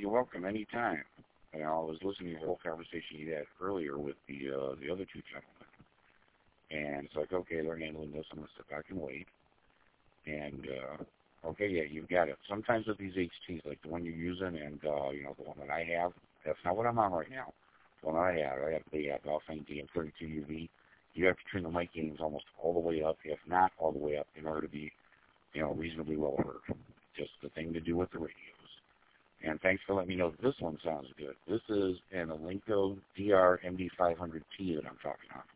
you're welcome anytime. And I was listening to the whole conversation you had earlier with the other two gentlemen. And it's like, okay, they're handling this. I'm going to sit back and wait. And, okay, yeah, you've got it. Sometimes with these HTs, like the one you're using and, you know, the one that I have, that's not what I'm on right now. The one that I have the Dolphin DM32UV. You have to turn the mic gains almost all the way up, if not all the way up, in order to be, you know, reasonably well heard. Just the thing to do with the radios. And thanks for letting me know that this one sounds good. This is an Alinco DR MD500T that I'm talking on.